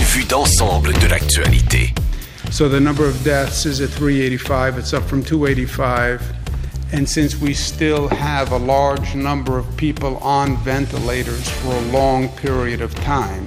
vue d'ensemble de l'actualité. So the number of deaths is at 385. It's up from 285. And since we still have a large number of people on ventilators for a long period of time,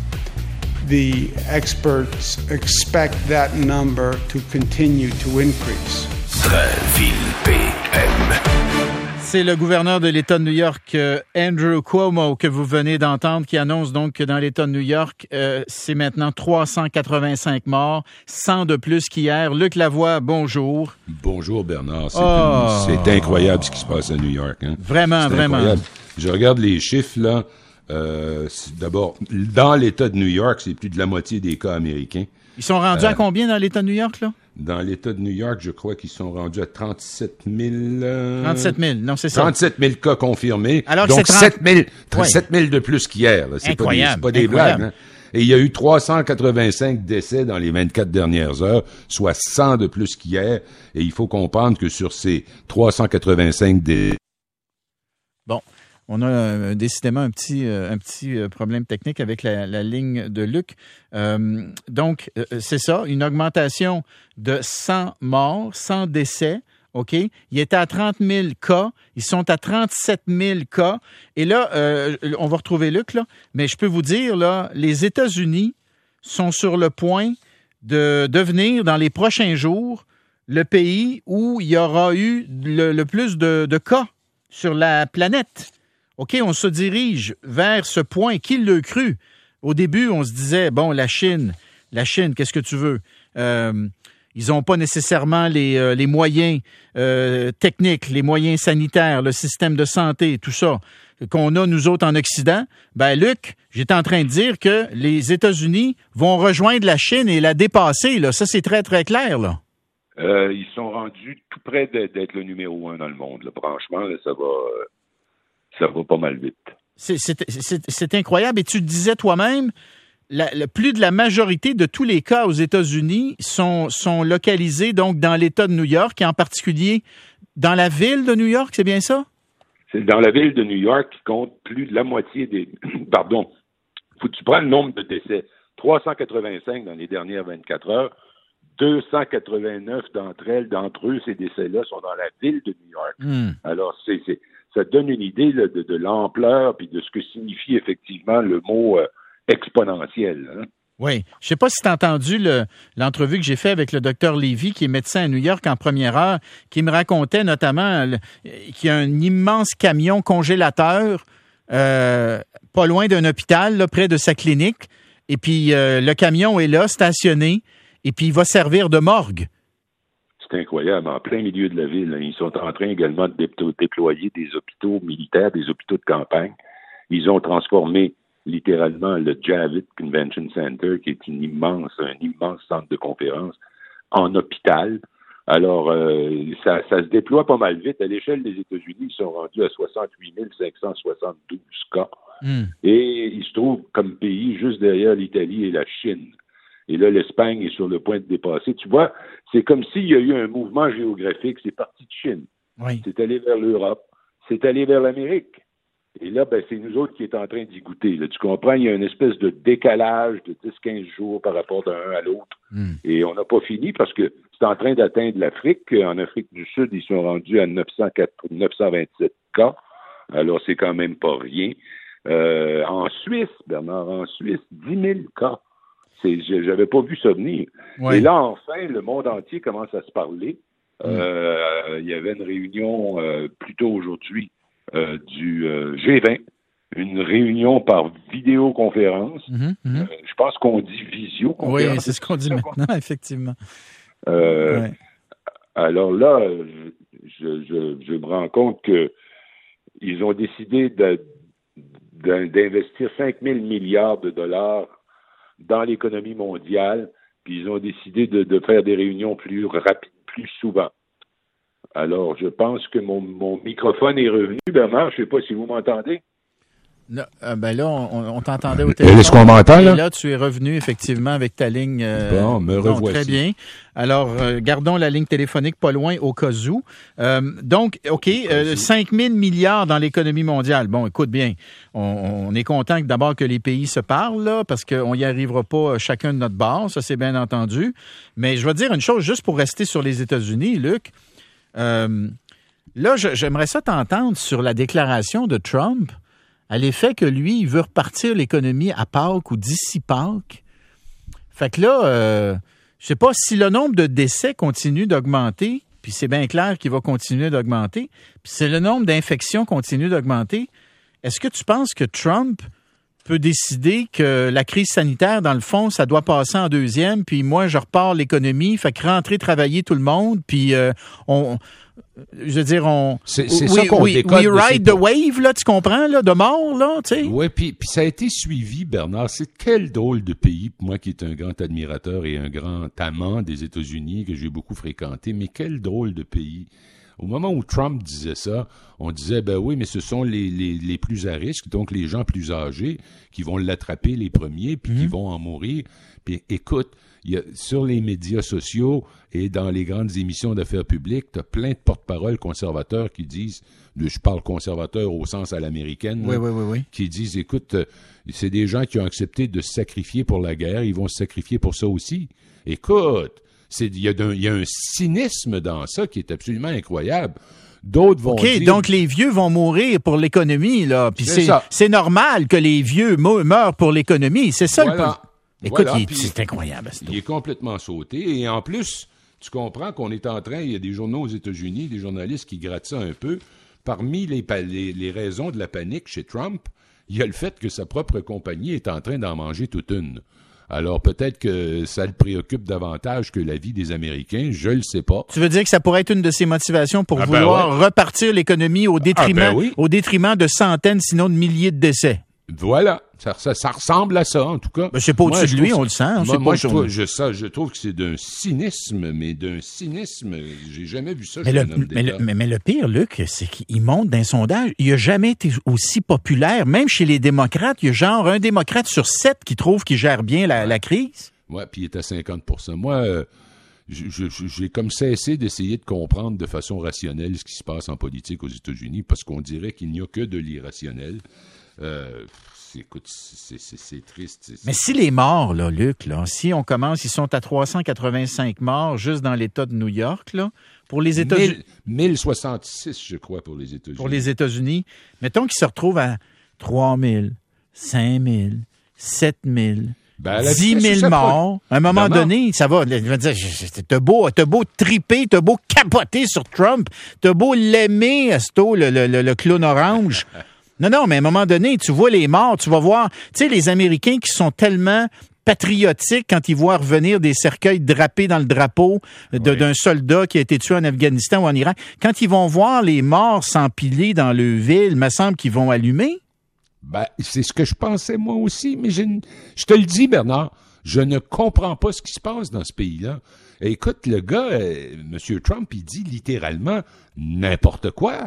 the experts expect that number to continue to increase. Drainville PM. C'est le gouverneur de l'État de New York, Andrew Cuomo, que vous venez d'entendre, qui annonce donc que dans l'État de New York, c'est maintenant 385 morts, 100 de plus qu'hier. Luc Lavoie, bonjour. Bonjour Bernard, c'est incroyable ce qui se passe à New York. Hein? Vraiment, c'est vraiment. Incroyable. Je regarde les chiffres là. D'abord, dans l'État de New York, c'est plus de la moitié des cas américains. Ils sont rendus à combien dans l'État de New York, là? Dans l'État de New York, je crois qu'ils sont rendus à 37 000... 37 000, non, c'est ça. 37 000 cas confirmés. Alors donc, c'est 7 000 de plus qu'hier. Là. C'est pas des blagues. Hein? Et il y a eu 385 décès dans les 24 dernières heures, soit 100 de plus qu'hier. Et il faut comprendre que sur ces 385 décès... Bon. On a décidément un petit problème technique avec la ligne de Luc. Donc, c'est ça, une augmentation de 100 morts, 100 décès. OK? Il était à 30 000 cas. Ils sont à 37 000 cas. Et là, on va retrouver Luc, là. Mais je peux vous dire, là, les États-Unis sont sur le point de devenir, dans les prochains jours, le pays où il y aura eu le plus de cas sur la planète. OK, on se dirige vers ce point. Qui l'a cru? Au début, on se disait, bon, la Chine, qu'est-ce que tu veux? Ils n'ont pas nécessairement les moyens techniques, les moyens sanitaires, le système de santé, tout ça, qu'on a, nous autres, en Occident. Ben, Luc, j'étais en train de dire que les États-Unis vont rejoindre la Chine et la dépasser, là. Ça, c'est très, très clair, là. Ils sont rendus tout près d'être le numéro 1 dans le monde, là. Franchement, là, ça va pas mal vite. C'est incroyable. Et tu le disais toi-même, plus de la majorité de tous les cas aux États-Unis sont localisés donc dans l'État de New York, et en particulier dans la ville de New York, c'est bien ça? C'est dans la ville de New York qui compte plus de la moitié des... Pardon. Faut que tu prennes le nombre de décès. 385 dans les dernières 24 heures. 289 d'entre eux, ces décès-là, sont dans la ville de New York. Alors, ça donne une idée là, de l'ampleur puis de ce que signifie effectivement le mot exponentiel. Hein? Oui. Je ne sais pas si tu as entendu l'entrevue que j'ai faite avec le docteur Lévy, qui est médecin à New York en première heure, qui me racontait notamment qu'il y a un immense camion congélateur pas loin d'un hôpital, là, près de sa clinique. Et puis, le camion est là, stationné, et puis il va servir de morgue. C'est incroyable. En plein milieu de la ville, là, ils sont en train également de déployer des hôpitaux militaires, des hôpitaux de campagne. Ils ont transformé littéralement le Javits Convention Center, qui est un immense centre de conférence, en hôpital. Alors, ça se déploie pas mal vite. À l'échelle des États-Unis, ils sont rendus à 68 572 cas. Et ils se trouvent comme pays juste derrière l'Italie et la Chine. Et là, l'Espagne est sur le point de dépasser. Tu vois, c'est comme s'il y a eu un mouvement géographique. C'est parti de Chine. Oui. C'est allé vers l'Europe. C'est allé vers l'Amérique. Et là, ben, c'est nous autres qui est en train d'y goûter. Là, tu comprends, il y a une espèce de décalage de 10-15 jours par rapport d'un à l'autre. Et on n'a pas fini parce que c'est en train d'atteindre l'Afrique. En Afrique du Sud, ils sont rendus à 927 cas. Alors, c'est quand même pas rien. En Suisse, Bernard, 10 000 cas. J'avais pas vu ça venir. Ouais. Et là, enfin, le monde entier commence à se parler. Il y avait une réunion plus tôt aujourd'hui du G20, une réunion par vidéoconférence. Je pense qu'on dit visioconférence. Oui, c'est ce qu'on dit maintenant, effectivement. Alors là, je me rends compte que ils ont décidé d'investir 5 000 milliards de dollars dans l'économie mondiale, puis ils ont décidé de faire des réunions plus rapides, plus souvent. Alors, je pense que mon microphone est revenu. Bernard, je ne sais pas si vous m'entendez. Là, on t'entendait au téléphone. Est-ce qu'on m'entend, là? Et là, tu es revenu, effectivement, avec ta ligne. Bon, me revoici. Très bien. Alors, gardons la ligne téléphonique pas loin au cas où. Donc, OK, 5 000 milliards dans l'économie mondiale. Bon, écoute bien, on est content d'abord que les pays se parlent, là, parce qu'on n'y arrivera pas chacun de notre bord, ça c'est bien entendu. Mais je vais te dire une chose, juste pour rester sur les États-Unis, Luc. Là, j'aimerais ça t'entendre sur la déclaration de Trump à l'effet que lui, il veut repartir l'économie à Pâques ou d'ici Pâques. Fait que là, je sais pas si le nombre de décès continue d'augmenter, puis c'est bien clair qu'il va continuer d'augmenter, puis si le nombre d'infections continue d'augmenter, est-ce que tu penses que Trump peut décider que la crise sanitaire, dans le fond, ça doit passer en deuxième, puis moi, je repars l'économie, fait que rentrer travailler tout le monde, puis je veux dire, c'est ça qu'on décode. We ride the wave, là, tu comprends, là, de mort, là, tu sais. Oui, puis ça a été suivi, Bernard. C'est quel drôle de pays, moi qui est un grand admirateur et un grand amant des États-Unis, que j'ai beaucoup fréquenté, mais quel drôle de pays. Au moment où Trump disait ça, on disait, ben oui, mais ce sont les plus à risque, donc les gens plus âgés, qui vont l'attraper les premiers, puis qui vont en mourir. Puis écoute, sur les médias sociaux et dans les grandes émissions d'affaires publiques, tu as plein de porte-paroles conservateurs qui disent, je parle conservateurs au sens à l'américaine, oui. qui disent, écoute, c'est des gens qui ont accepté de se sacrifier pour la guerre, ils vont se sacrifier pour ça aussi. Écoute, il y a un cynisme dans ça qui est absolument incroyable. D'autres vont dire... OK, donc les vieux vont mourir pour l'économie, là. Puis c'est normal que les vieux meurent pour l'économie. C'est ça le point. Écoute, c'est incroyable. Il est complètement sauté. Et en plus, tu comprends qu'on est en train... Il y a des journaux aux États-Unis, des journalistes qui grattent ça un peu. Parmi les raisons de la panique chez Trump, il y a le fait que sa propre compagnie est en train d'en manger toute une. Alors, peut-être que ça le préoccupe davantage que la vie des Américains, je le sais pas. Tu veux dire que ça pourrait être une de ses motivations pour vouloir repartir l'économie au détriment de centaines, sinon de milliers de décès? Voilà. Ça ressemble à ça, en tout cas. Ben, c'est pas au-dessus de lui, on le sent. Je trouve que c'est d'un cynisme, j'ai jamais vu ça chez un homme d'État. Mais le pire, Luc, c'est qu'il monte d'un sondage. Il n'a jamais été aussi populaire, même chez les démocrates. Il y a genre un démocrate sur 7 qui trouve qu'il gère bien la crise. Oui, puis il est à 50%. Moi, j'ai comme cessé d'essayer de comprendre de façon rationnelle ce qui se passe en politique aux États-Unis, parce qu'on dirait qu'il n'y a que de l'irrationnel. Écoute, c'est triste. Mais si les morts, là, Luc, là, si on commence, ils sont à 385 morts juste dans l'État de New York, là, pour les États-Unis. 1066, je crois, pour les États-Unis. Pour les États-Unis. Mettons qu'ils se retrouvent à 3 000, 5 000, 7 000, 10 000 morts. À un moment donné, ça va. T'as beau triper, t'as beau capoter sur Trump, t'as beau l'aimer, le clown orange. Non, mais à un moment donné, tu vois les morts, tu vas voir, tu sais, les Américains qui sont tellement patriotiques quand ils voient revenir des cercueils drapés dans le drapeau d'un soldat qui a été tué en Afghanistan ou en Irak. Quand ils vont voir les morts s'empiler dans le ville, il me semble qu'ils vont allumer. Ben, c'est ce que je pensais moi aussi, mais je te le dis, Bernard, je ne comprends pas ce qui se passe dans ce pays-là. Écoute, le gars, M. Trump, il dit littéralement n'importe quoi.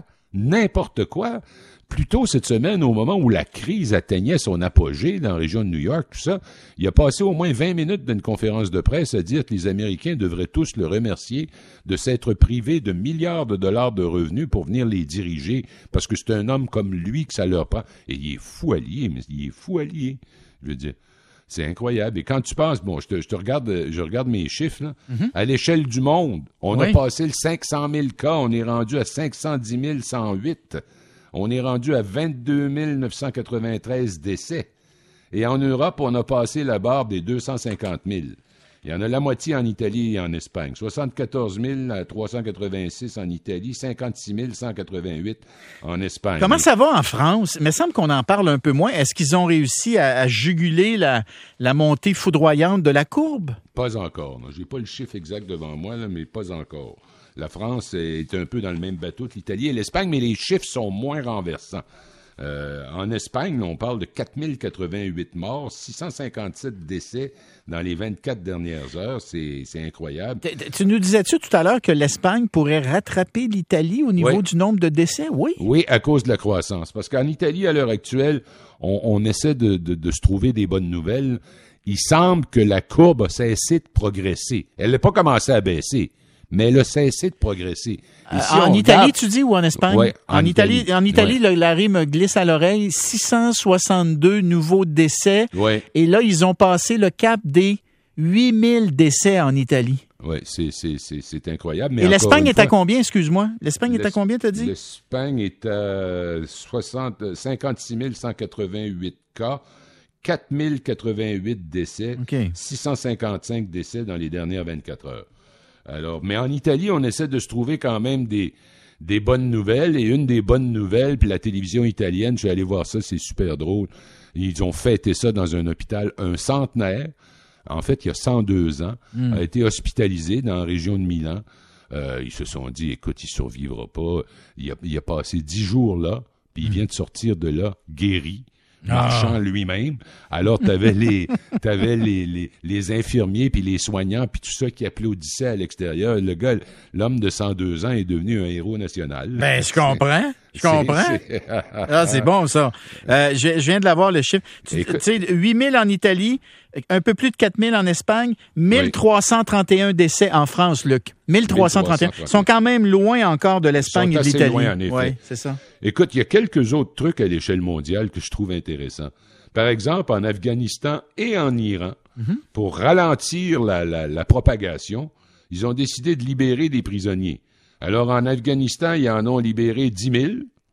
Plus tôt cette semaine, au moment où la crise atteignait son apogée dans la région de New York, tout ça, il a passé au moins 20 minutes d'une conférence de presse à dire que les Américains devraient tous le remercier de s'être privés de milliards de dollars de revenus pour venir les diriger, parce que c'est un homme comme lui que ça leur prend. Et il est fou allié, je veux dire. C'est incroyable. Et quand tu penses, je regarde mes chiffres, là. À l'échelle du monde, on a passé le 500 000 cas, on est rendu à 510 108. On est rendu à 22 993 décès. Et en Europe, on a passé la barre des 250 000. Il y en a la moitié en Italie et en Espagne. 74 386 en Italie, 56 188 en Espagne. Comment ça va en France? Il me semble qu'on en parle un peu moins. Est-ce qu'ils ont réussi à juguler la montée foudroyante de la courbe? Pas encore. Je n'ai pas le chiffre exact devant moi, là, mais pas encore. La France est un peu dans le même bateau que l'Italie et l'Espagne, mais les chiffres sont moins renversants. En Espagne, on parle de 4088 morts, 657 décès dans les 24 dernières heures. C'est incroyable. Tu nous disais-tu tout à l'heure que l'Espagne pourrait rattraper l'Italie au niveau du nombre de décès? Oui. Oui, à cause de la croissance. Parce qu'en Italie, à l'heure actuelle, on essaie de se trouver des bonnes nouvelles. Il semble que la courbe a cessé de progresser. Elle n'a pas commencé à baisser, mais elle a cessé de progresser. En Italie, tu dis, ou en Espagne? Oui, en Italie, Larry me glisse à l'oreille 662 nouveaux décès. Ouais. Et là, ils ont passé le cap des 8000 décès en Italie. Oui, c'est incroyable. Mais et l'Espagne est à combien, excuse-moi? L'Espagne est à combien, t'as dit? L'Espagne est à 56 188 cas, 4 088 décès, 655 décès dans les dernières 24 heures. Alors, mais en Italie, on essaie de se trouver quand même des bonnes nouvelles. Et une des bonnes nouvelles, puis la télévision italienne, je suis allé voir ça, c'est super drôle. Ils ont fêté ça dans un hôpital, un centenaire. En fait, il y a 102 ans, a été hospitalisé dans la région de Milan. Ils se sont dit, écoute, il survivra pas. Il a passé 10 jours là, puis il vient de sortir de là, guéri. Marchant lui-même. Alors, t'avais les infirmiers puis les soignants puis tout ça qui applaudissaient à l'extérieur. Le gars, l'homme de 102 ans est devenu un héros national. Ben, je comprends. C'est bon, ça. Je viens de l'avoir, le chiffre. Tu sais, 8000 en Italie, un peu plus de 4000 en Espagne, 1331 décès en France, Luc. 1331. Ils sont quand même loin encore de l'Espagne et de l'Italie. Loin, en effet. Oui, c'est ça. Écoute, il y a quelques autres trucs à l'échelle mondiale que je trouve intéressants. Par exemple, en Afghanistan et en Iran, pour ralentir la propagation, ils ont décidé de libérer des prisonniers. Alors, en Afghanistan, ils en ont libéré 10 000.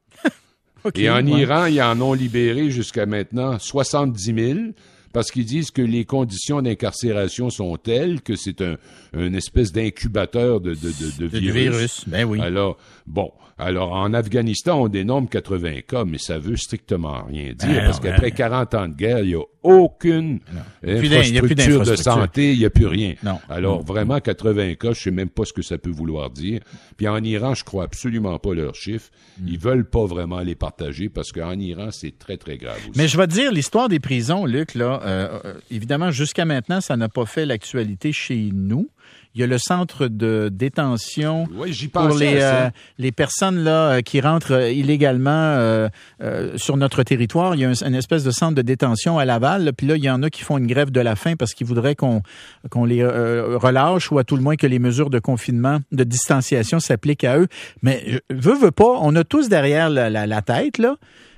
Et en Iran, ils en ont libéré jusqu'à maintenant 70 000 parce qu'ils disent que les conditions d'incarcération sont telles que c'est une espèce d'incubateur de virus. Ben oui. Alors, en Afghanistan, on dénombre 80 cas, mais ça veut strictement rien dire parce qu'après 40 ans de guerre, il n'y a aucune infrastructure de santé, il n'y a plus rien. Non. Alors, vraiment, 80 cas, je sais même pas ce que ça peut vouloir dire. Puis en Iran, je crois absolument pas leurs chiffres. Ils veulent pas vraiment les partager parce qu'en Iran, c'est très, très grave aussi. Mais je vais te dire, l'histoire des prisons, Luc, là, évidemment, jusqu'à maintenant, ça n'a pas fait l'actualité chez nous. Il y a le centre de détention pour les personnes là qui rentrent illégalement sur notre territoire. Il y a une espèce de centre de détention à Laval. Puis là, il y en a qui font une grève de la faim parce qu'ils voudraient qu'on les relâche ou à tout le moins que les mesures de confinement, de distanciation s'appliquent à eux. Mais veux pas, on a tous derrière la tête là.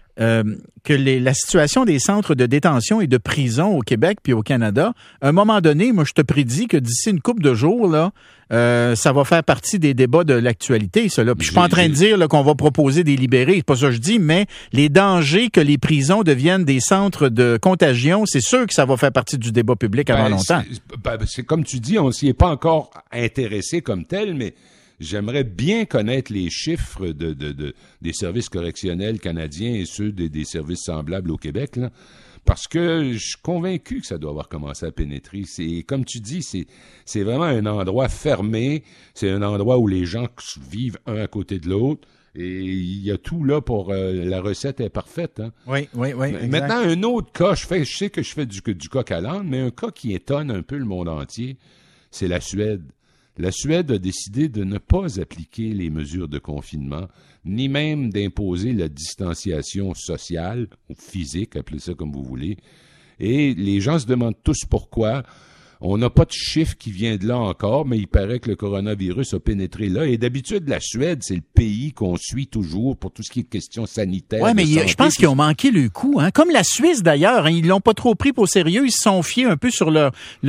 Que la situation des centres de détention et de prison au Québec puis au Canada, à un moment donné, moi, je te prédis que d'ici une couple de jours, là, ça va faire partie des débats de l'actualité, ça, là. Puis je suis pas en train de dire là, qu'on va proposer des libérés, c'est pas ça que je dis, mais les dangers que les prisons deviennent des centres de contagion, c'est sûr que ça va faire partie du débat public avant longtemps. C'est comme tu dis, on s'y est pas encore intéressé comme tel, mais j'aimerais bien connaître les chiffres des services correctionnels canadiens et ceux des services semblables au Québec, là, parce que je suis convaincu que ça doit avoir commencé à pénétrer. C'est, comme tu dis, c'est vraiment un endroit fermé, c'est un endroit où les gens vivent un à côté de l'autre, et il y a tout là pour... la recette est parfaite. Hein? Oui. Exact. Maintenant, un autre cas, je sais que je fais du coq à l'âne, mais un cas qui étonne un peu le monde entier, c'est la Suède. La Suède a décidé de ne pas appliquer les mesures de confinement, ni même d'imposer la distanciation sociale ou physique, appelez ça comme vous voulez. Et les gens se demandent tous pourquoi. On n'a pas de chiffre qui vient de là encore, mais il paraît que le coronavirus a pénétré là. Et d'habitude, la Suède, c'est le pays qu'on suit toujours pour tout ce qui est question sanitaire. Oui, mais je pense qu'ils ont manqué le coup. Hein? Comme la Suisse, d'ailleurs. Hein, ils l'ont pas trop pris pour sérieux. Ils se sont fiés un peu sur leur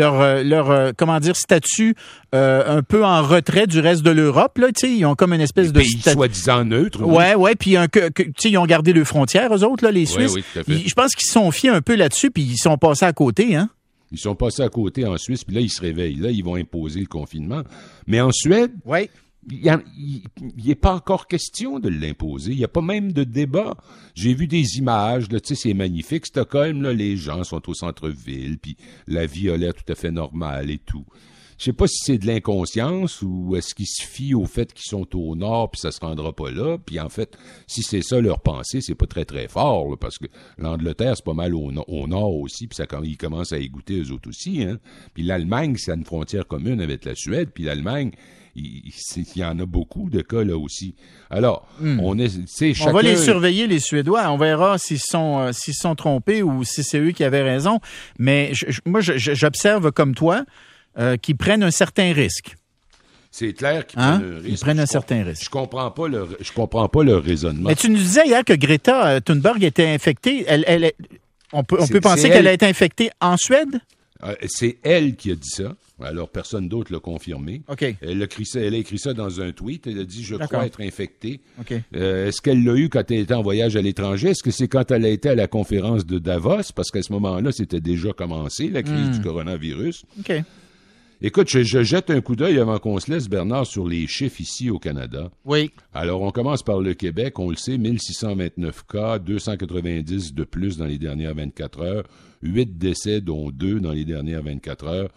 comment dire, statut un peu en retrait du reste de l'Europe. Là, ils ont comme une espèce de... pays soi-disant neutre. Ouais. Puis ils ont gardé leurs frontières, eux autres, là, les Suisses. Oui, tout à fait. Je pense qu'ils se sont fiés un peu là-dessus, puis ils sont passés à côté, hein? Ils sont passés à côté en Suisse, puis là, ils se réveillent. Là, ils vont imposer le confinement. Mais en Suède, il n'est pas encore question de l'imposer. Il n'y a pas même de débat. J'ai vu des images, là, tu sais, c'est magnifique. Stockholm, là, les gens sont au centre-ville, puis la vie a l'air tout à fait normale et tout. Je sais pas si c'est de l'inconscience ou est-ce qu'ils se fient au fait qu'ils sont au nord puis ça se rendra pas là. Puis en fait, si c'est ça leur pensée, c'est pas très très fort là, parce que l'Angleterre c'est pas mal au nord aussi puis ils commencent à y goûter eux autres aussi. Hein. Puis l'Allemagne, c'est une frontière commune avec la Suède. Puis l'Allemagne, il y en a beaucoup de cas là aussi. Alors, on va les surveiller les Suédois. On verra s'ils sont trompés ou si c'est eux qui avaient raison. Mais moi, j'observe comme toi. Qui prennent un certain risque. C'est clair qu'ils prennent un risque. Ils prennent un certain risque. Je comprends pas leur raisonnement. Mais tu nous disais hier que Greta Thunberg était infectée. On peut penser qu'elle a été infectée en Suède? C'est elle qui a dit ça. Alors, personne d'autre l'a confirmé. Okay. Elle a écrit ça dans un tweet. Elle a dit « Je crois être infectée okay. ». Est-ce qu'elle l'a eu quand elle était en voyage à l'étranger? Est-ce que c'est quand elle a été à la conférence de Davos? Parce qu'à ce moment-là, c'était déjà commencé, la crise du coronavirus. Okay. Écoute, je jette un coup d'œil avant qu'on se laisse, Bernard, sur les chiffres ici au Canada. Oui. Alors, on commence par le Québec. On le sait, 1629 cas, 290 de plus dans les dernières 24 heures, 8 décès, dont 2 dans les dernières 24 heures,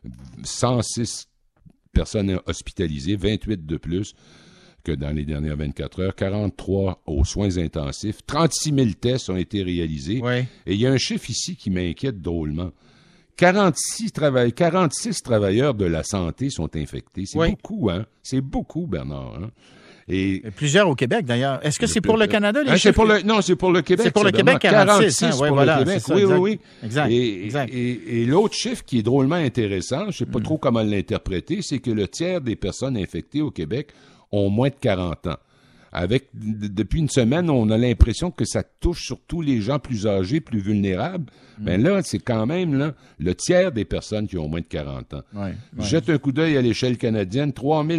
106 personnes hospitalisées, 28 de plus que dans les dernières 24 heures, 43 aux soins intensifs, 36 000 tests ont été réalisés. Oui. Et il y a un chiffre ici qui m'inquiète drôlement. 46 travailleurs de la santé sont infectés. C'est beaucoup, hein? C'est beaucoup, Bernard. Hein? Et plusieurs au Québec, d'ailleurs. Est-ce que c'est pour le Canada, les chiffres? Non, c'est pour le Québec. C'est pour le Québec, 46 pour le Québec. Ça, oui. Exact. Et l'autre chiffre qui est drôlement intéressant, je ne sais pas trop comment l'interpréter, c'est que le tiers des personnes infectées au Québec ont moins de 40 ans. Depuis une semaine, on a l'impression que ça touche surtout les gens plus âgés, plus vulnérables. Mais là, c'est quand même là, le tiers des personnes qui ont moins de 40 ans. Jette un coup d'œil à l'échelle canadienne,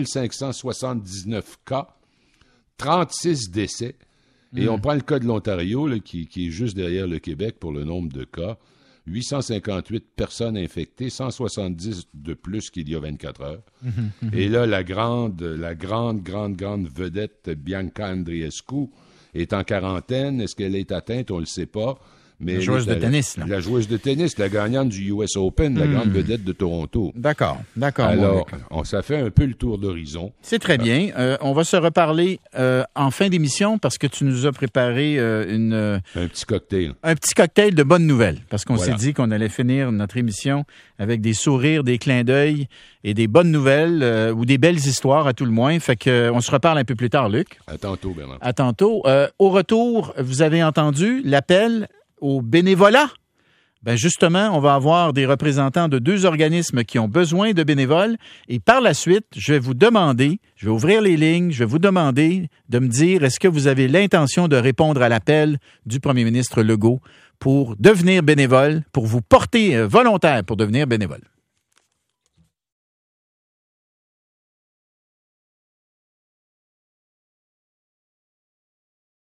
3579 cas, 36 décès. Et on prend le cas de l'Ontario, là, qui est juste derrière le Québec pour le nombre de cas. 858 personnes infectées, 170 de plus qu'il y a 24 heures. Et là, la grande vedette Bianca Andreescu est en quarantaine. Est-ce qu'elle est atteinte? On ne le sait pas. Mais la joueuse de tennis. La joueuse de tennis, la gagnante du US Open, la grande vedette de Toronto. D'accord. Alors, ça fait un peu le tour d'horizon. C'est très bien. On va se reparler en fin d'émission parce que tu nous as préparé un petit cocktail. Un petit cocktail de bonnes nouvelles. Parce qu'on s'est dit qu'on allait finir notre émission avec des sourires, des clins d'œil et des bonnes nouvelles ou des belles histoires à tout le moins. Fait que on se reparle un peu plus tard, Luc. À tantôt, Bernard. À tantôt. Au retour, vous avez entendu l'appel au bénévolat. Ben justement, on va avoir des représentants de 2 organismes qui ont besoin de bénévoles et par la suite, je vais ouvrir les lignes, je vais vous demander de me dire est-ce que vous avez l'intention de répondre à l'appel du premier ministre Legault pour devenir bénévole, pour vous porter volontaire pour devenir bénévole.